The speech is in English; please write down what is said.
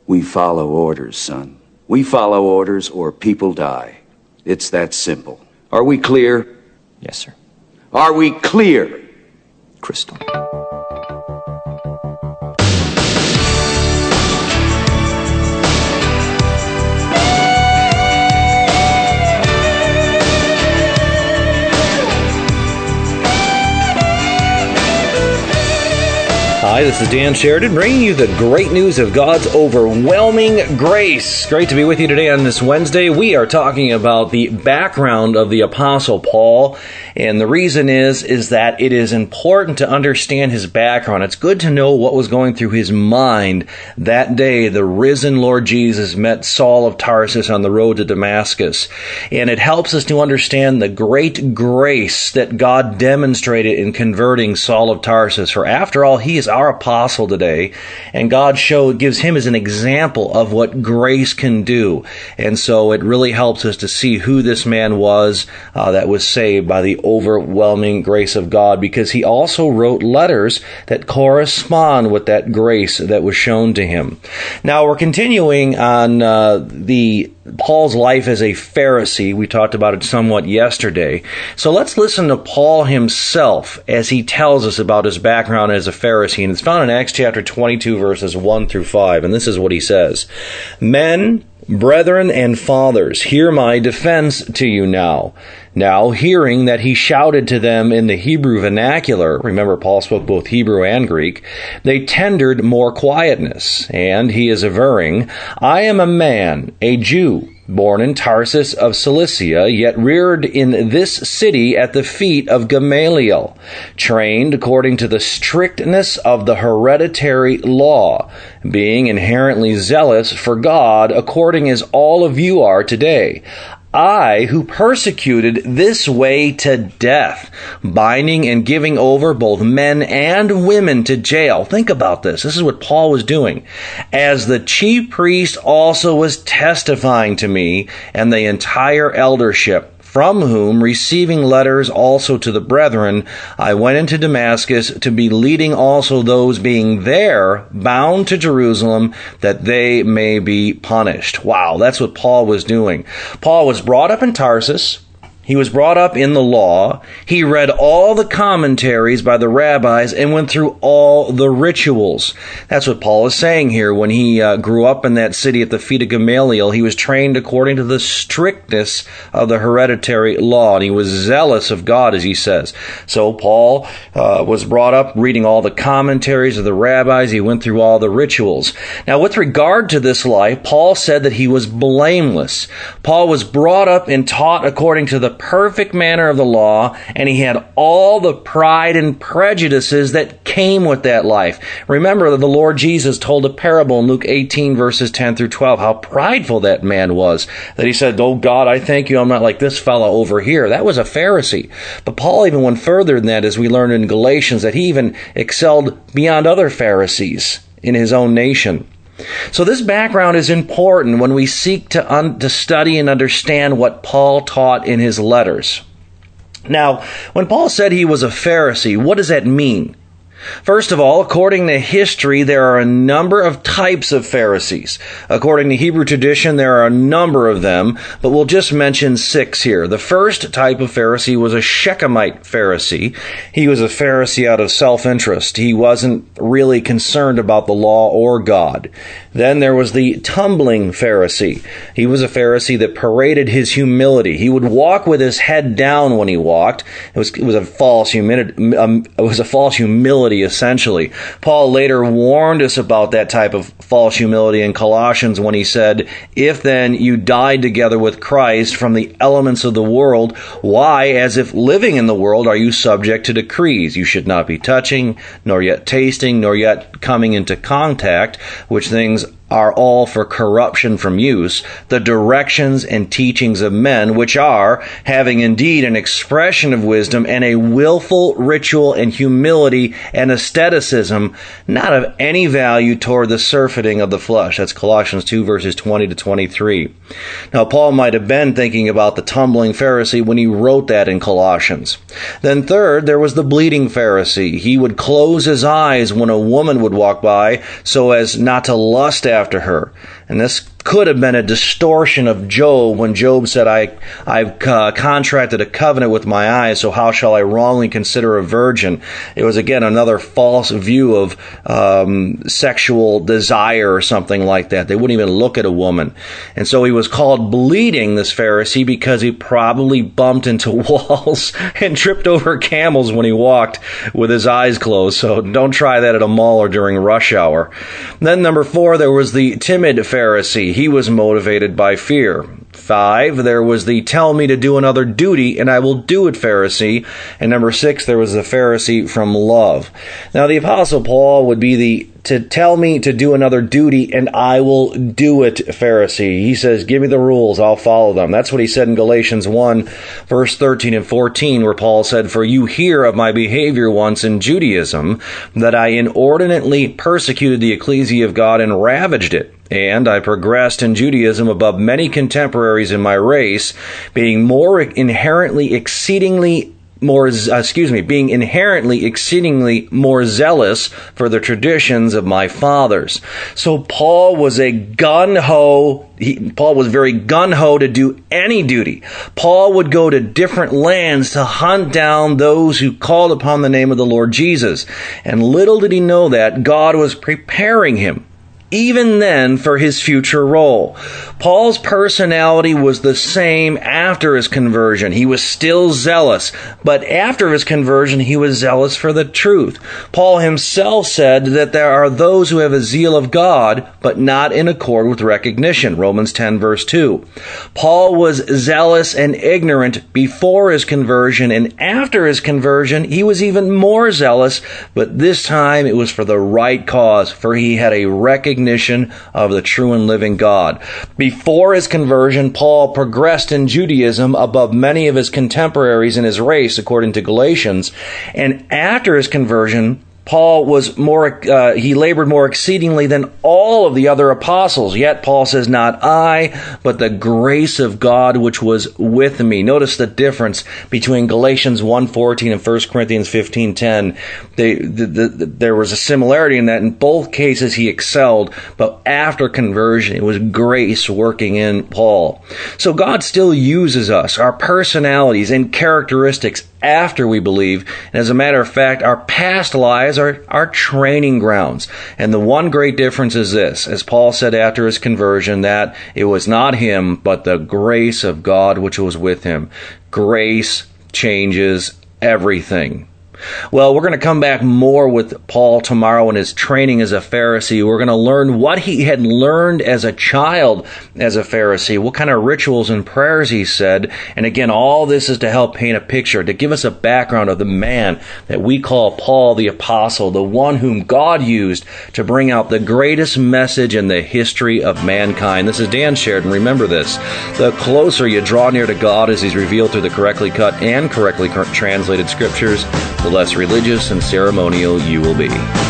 We follow orders, son. We follow orders or people die. It's that simple. Are we clear? Yes, sir. Are we clear? Crystal. Hi, this is Dan Sheridan, bringing you the great news of God's overwhelming grace. Great to be with you today on this Wednesday. We are talking about the background of the Apostle Paul, and the reason is that it is important to understand his background. It's good to know what was going through his mind that day the risen Lord Jesus met Saul of Tarsus on the road to Damascus, and it helps us to understand the great grace that God demonstrated in converting Saul of Tarsus. For after all, he is our apostle today, and God gives him as an example of what grace can do. And so it really helps us to see who this man was that was saved by the overwhelming grace of God, because he also wrote letters that correspond with that grace that was shown to him. Now we're continuing on Paul's life as a Pharisee. We talked about it somewhat yesterday. So let's listen to Paul himself as he tells us about his background as a Pharisee. And it's found in Acts chapter 22, verses 1 through 5. And this is what he says. Men, brethren, and fathers, hear my defense to you now. Now, hearing that he shouted to them in the Hebrew vernacular, remember Paul spoke both Hebrew and Greek, they tendered more quietness. And he is averring, I am a man, a Jew, born in Tarsus of Cilicia, yet reared in this city at the feet of Gamaliel, trained according to the strictness of the hereditary law, being inherently zealous for God, according as all of you are today. I, who persecuted this way to death, binding and giving over both men and women to jail. Think about this. This is what Paul was doing. As the chief priest also was testifying to me and the entire eldership, from whom, receiving letters also to the brethren, I went into Damascus to be leading also those being there bound to Jerusalem, that they may be punished. Wow, that's what Paul was doing. Paul was brought up in Tarsus. He was brought up in the law. He read all the commentaries by the rabbis and went through all the rituals. That's what Paul is saying here. When he grew up in that city at the feet of Gamaliel, he was trained according to the strictness of the hereditary law, and he was zealous of God, as he says. So Paul was brought up reading all the commentaries of the rabbis. He went through all the rituals. Now, with regard to this life, Paul said that he was blameless. Paul was brought up and taught according to the perfect manner of the law, and he had all the pride and prejudices that came with that life. Remember that the Lord Jesus told a parable in Luke 18, verses 10 through 12, how prideful that man was, that he said, oh God, I thank you, I'm not like this fellow over here. That was a Pharisee. But Paul even went further than that, as we learned in Galatians, that he even excelled beyond other Pharisees in his own nation. So this background is important when we seek to study and understand what Paul taught in his letters. Now, when Paul said he was a Pharisee, what does that mean? First of all, according to history, there are a number of types of Pharisees. According to Hebrew tradition, there are a number of them, but we'll just mention 6 here. The first type of Pharisee was a Shechemite Pharisee. He was a Pharisee out of self-interest. He wasn't really concerned about the law or God. Then there was the tumbling Pharisee. He was a Pharisee that paraded his humility. He would walk with his head down when he walked. It was a false humility, essentially. Paul later warned us about that type of false humility in Colossians when he said, if then you died together with Christ from the elements of the world, why, as if living in the world, are you subject to decrees? You should not be touching, nor yet tasting, nor yet coming into contact, which things are all for corruption from use, the directions and teachings of men, which are, having indeed an expression of wisdom and a willful ritual and humility and and asceticism, not of any value toward the surfeiting of the flesh. That's Colossians 2, verses 20 to 23. Now, Paul might have been thinking about the tumbling Pharisee when he wrote that in Colossians. Then third, there was the bleeding Pharisee. He would close his eyes when a woman would walk by so as not to lust after her. And this could have been a distortion of Job when Job said, I've contracted a covenant with my eyes, so how shall I wrongly consider a virgin? It was, again, another false view of sexual desire or something like that. They wouldn't even look at a woman. And so he was called bleeding, this Pharisee, because he probably bumped into walls and tripped over camels when he walked with his eyes closed. So don't try that at a mall or during rush hour. Then number 4, there was the timid Pharisee. He was motivated by fear. 5, there was the tell me to do another duty and I will do it Pharisee. And number 6, there was the Pharisee from love. Now the Apostle Paul would be the to tell me to do another duty and I will do it Pharisee. He says, give me the rules, I'll follow them. That's what he said in Galatians 1, verse 13 and 14, where Paul said, for you hear of my behavior once in Judaism, that I inordinately persecuted the ecclesia of God and ravaged it. And I progressed in Judaism above many contemporaries in my race, being inherently exceedingly more zealous for the traditions of my fathers. So Paul was very gung-ho to do any duty. Paul would go to different lands to hunt down those who called upon the name of the Lord Jesus. And little did he know that God was preparing him even then for his future role. Paul's personality was the same after his conversion. He was still zealous, but after his conversion, he was zealous for the truth. Paul himself said that there are those who have a zeal of God, but not in accord with recognition. Romans 10, verse 2. Paul was zealous and ignorant before his conversion, and after his conversion, he was even more zealous, but this time it was for the right cause, for he had a recognition of the true and living God. Before his conversion, Paul progressed in Judaism above many of his contemporaries in his race, according to Galatians. And after his conversion, Paul was he labored more exceedingly than all of the other apostles. Yet Paul says, not I, but the grace of God which was with me. Notice the difference between Galatians 1:14 and 1 Corinthians 15:10. There was a similarity in that in both cases he excelled, but after conversion it was grace working in Paul. So God still uses us, our personalities and characteristics after we believe. And as a matter of fact, our past lives are our training grounds. And the one great difference is this, as Paul said after his conversion, that it was not him, but the grace of God which was with him. Grace changes everything. Well, we're going to come back more with Paul tomorrow in his training as a Pharisee. We're going to learn what he had learned as a child as a Pharisee, what kind of rituals and prayers he said. And again, all this is to help paint a picture, to give us a background of the man that we call Paul the Apostle, the one whom God used to bring out the greatest message in the history of mankind. This is Dan Sheridan. Remember this, the closer you draw near to God as he's revealed through the correctly cut and correctly translated scriptures, the less religious and ceremonial you will be.